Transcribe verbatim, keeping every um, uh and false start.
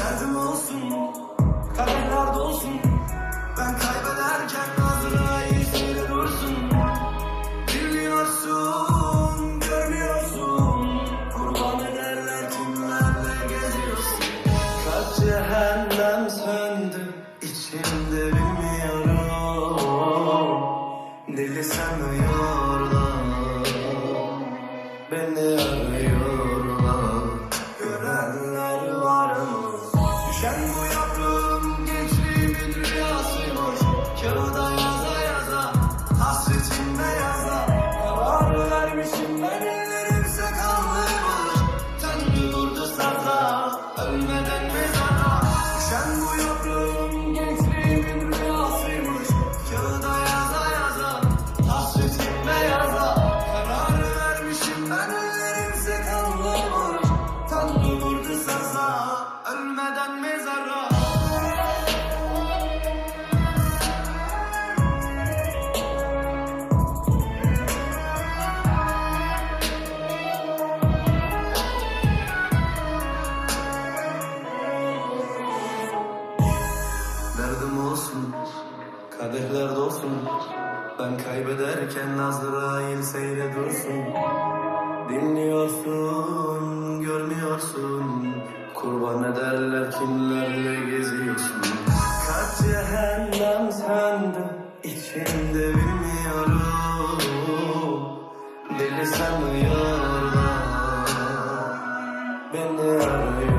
Derdim olsun, kaderler dolsun. Ben kaybederken Azrail seni dursun. Bilmiyorsun, görmüyorsun. Kurban ederler kimlerle geziyorsun. Kaç cehennem söndü içimde bilmiyorum. Deli sanıyorlar, beni arıyorlar. Görenler var mı? Düşen bu yaprağım gençliğimin rüyasıymış. Kağıda yaza yaza, hasretimle yaza. Karar vermişim ben, ellerimse kanlıymış. Tanrı vurdu saza, ölmeden mezara. Düşen bu yaprağım gençliğimin rüyasıymış. Kağıda yaza yaza, hasretimle yaza. Karar vermişim ben, ellerimse kanlıymış. Tanrı vurdu saza, ölmeden mezara. Derdim olsun, kadehler dolsun. Ben kaybederken Azrail seyre dursun. Dinliyorsun, görmüyorsun. Kurban ederler kimlerle geziyorsun. Kaç cehennem söndü içimde bilmiyorum. Deli sanıyorlar, beni arıyor.